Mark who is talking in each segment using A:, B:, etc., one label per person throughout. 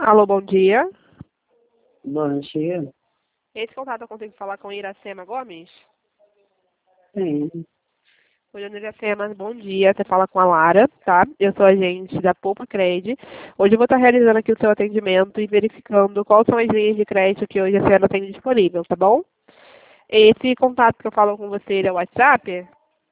A: Alô, bom dia.
B: Bom dia.
A: Esse contato eu consigo falar com Iracema Gomes?
B: Sim.
A: Oi, dona Iracema, bom dia. Você fala com a Lara, tá? Eu sou agente da Poupa Cred. Hoje eu vou estar realizando aqui o seu atendimento e verificando quais são as linhas de crédito que hoje a senhora tem disponível, tá bom? Esse contato que eu falo com você é o WhatsApp?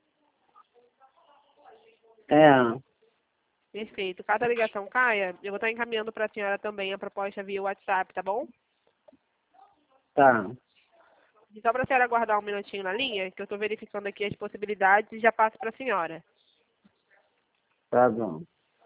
B: É,
A: Perfeito. Cada ligação caia, eu vou estar encaminhando para a senhora também a proposta via WhatsApp, tá bom?
B: tá.
A: E só para a senhora aguardar um minutinho na linha, que eu estou verificando aqui as possibilidades e já passo para a senhora.
B: Tá bom.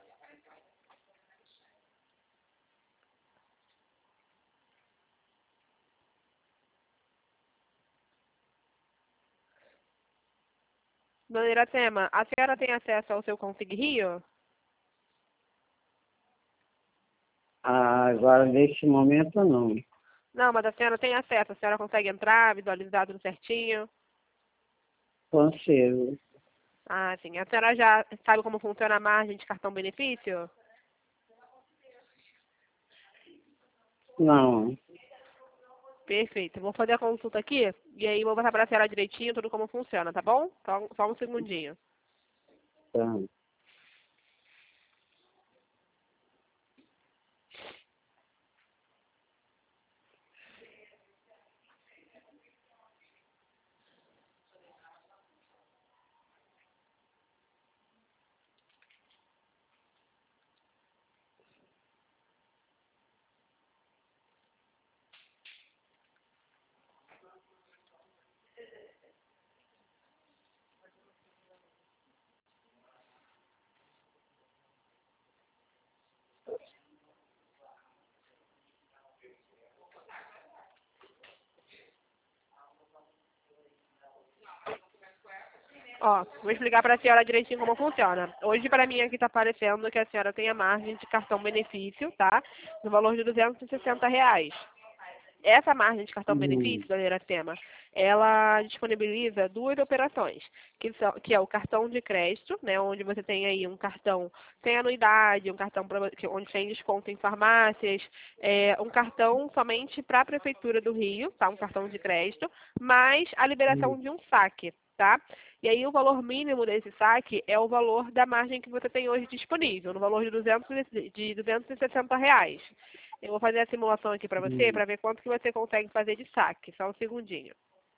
A: Dona Iracema, a senhora tem acesso ao seu Config Rio?
B: Ah, agora, neste momento, não.
A: Não, mas a senhora tem acesso. A senhora consegue entrar, visualizar tudo certinho?
B: Consigo.
A: Ah, sim. A senhora já sabe como funciona a margem de cartão-benefício?
B: Não.
A: Perfeito. Eu vou fazer a consulta aqui e aí vou passar para a senhora direitinho tudo como funciona, tá bom? Só um segundinho.
B: Tá.
A: Ó, vou explicar para a senhora direitinho como funciona. Hoje, para mim, aqui está aparecendo que a senhora tem a margem de cartão-benefício, tá? No valor de R$ 260. Essa margem de
B: Hum.
A: cartão-benefício, dona Iracema, ela disponibiliza duas operações, que é o cartão de crédito, né, onde você tem aí um cartão sem anuidade, um cartão onde tem desconto em farmácias, um cartão somente para a Prefeitura do Rio, tá, um cartão de crédito, mais a liberação de um saque, tá? E aí o valor mínimo desse saque é o valor da margem que você tem hoje disponível, no valor de R$ 260. Eu vou fazer a simulação aqui para você,
B: Hum.
A: para ver quanto que você consegue fazer de saque. Só um segundinho.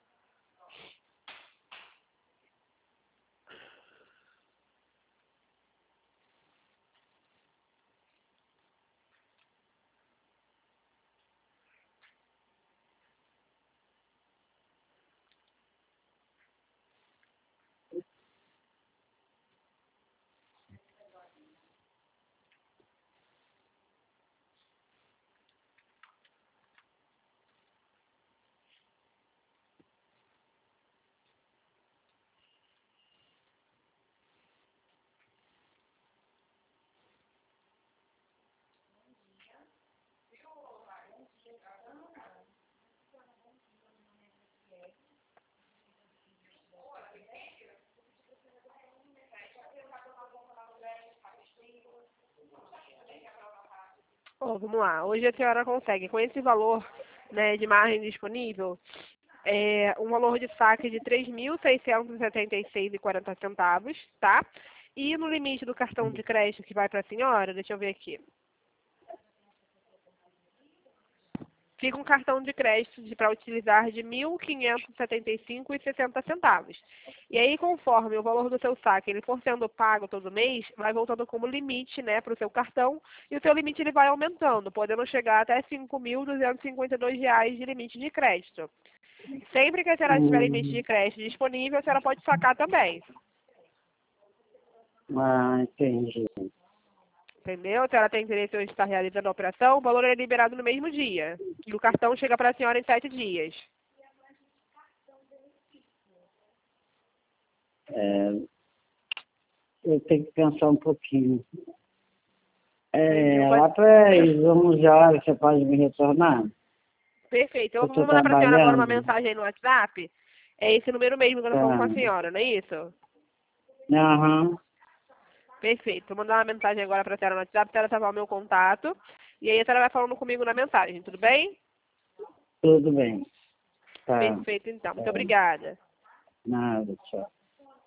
A: Ó, vamos lá. Hoje a senhora consegue, com esse valor, né, de margem disponível, um valor de saque de R$ 3.676,40, tá? E no limite do cartão de crédito que vai para a senhora, deixa eu ver aqui. Fica um cartão de crédito para utilizar de R$ 1.575,60. E aí, conforme o valor do seu saque ele for sendo pago todo mês, vai voltando como limite, né, para o seu cartão, e o seu limite ele vai aumentando, podendo chegar até R$ 5.252 de limite de crédito. Sempre que a senhora tiver limite de
B: Hum.
A: crédito disponível, a senhora pode sacar também.
B: Ah, entendi.
A: Entendeu? A senhora tem interesse em estar realizando a operação, o valor é liberado no mesmo dia. E o cartão chega para a senhora em 7 dias.
B: É, eu tenho que pensar um pouquinho.
A: Entendi.
B: Lá para as 11 horas, você pode me retornar?
A: Perfeito. Eu
B: Eu
A: vou
B: estou
A: mandar para a senhora agora uma
B: trabalhando.
A: mensagem aí no WhatsApp. É esse número mesmo que eu estou falando com
B: Tá.
A: a senhora, não é isso?
B: Aham.
A: Perfeito. Vou mandar uma mensagem agora para a Tera no WhatsApp, para ela salvar o meu contato. E aí a Tera vai falando comigo na mensagem, tudo bem?
B: Tudo bem. Tá.
A: Perfeito, então. Muito obrigada.
B: Nada, tchau.